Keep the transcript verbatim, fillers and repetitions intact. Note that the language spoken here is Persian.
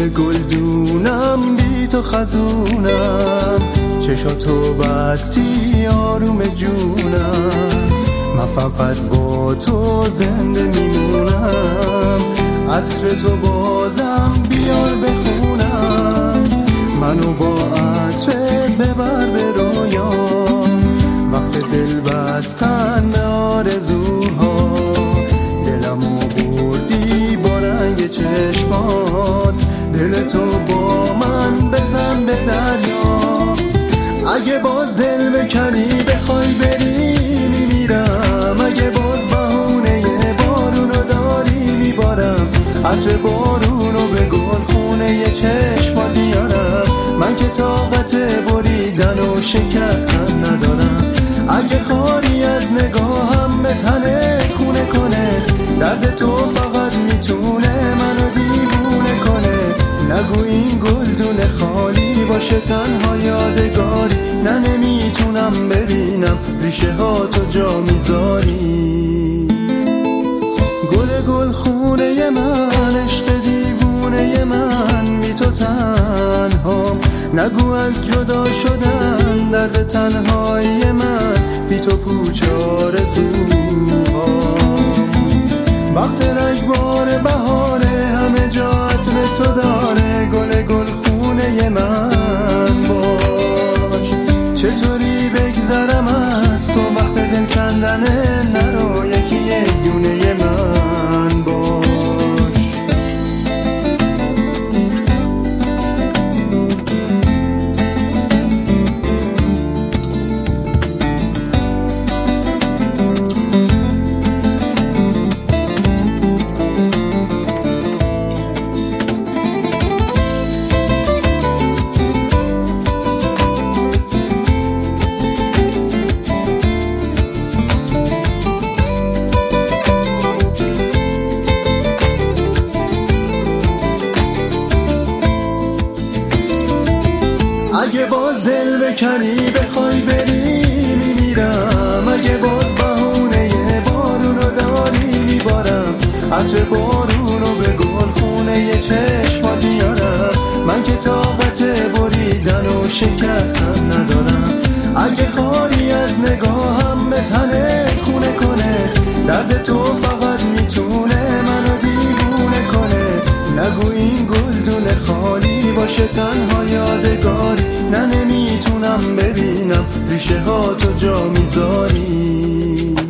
گل گلدونم بی تو خزونم، چشاتو بستی آروم جونم، من فقط با تو زنده میمونم. عطر تو بازم بیار بخونم، منو با عطرت ببر به رویام. وقت دل بستن به آرزوها، دلمو بردی با رنگ چشمات، دل تو با من بزن به دریا. اگه باز دل بکنی بخوای بری میمیرم، اگه باز بهونه بارونو داری میبارم، عطر بارونو به گل خونه چشمات بیارم. من که طاقت بریدن و شکستن ندارم، اگه خاری از نگاهم به تنت خونه کنه، درد تو فقط میتونه منو دیوونه کنه. نگو این گلدون خالی باشه تنها یادگاری، نه نمیتونم ببینم ریشه ها تو جا میذاری. گل گل خونه من، عشق دیوونه من، بی تو تنها. نگو از جدا شدن درد تنهایی من، بی تو پوچ آرزوها. وقت رگبار بهاره همه جا عطر تو داره، گل گل خونه من باش. چطوری بگذرم از تو وقت دل کندنه، نرو یکی یک دونه من باش. اگه باز دل بکنی بخوای بری میمیرم، اگه باز بهونه بارونو داری میبارم، عطر بارونو به گل خونه چشمات میارم. من که طاقت بریدن و شکستن ندارم، اگه خاری از نگاهم به تنت خونه کنه، درد تو فقط میتونه منو دیوونه کنه. نگو این گلدون خالی باشه تنها یادگاری، نه نمیتونم ببینم ریشه ها تو جا میذاری.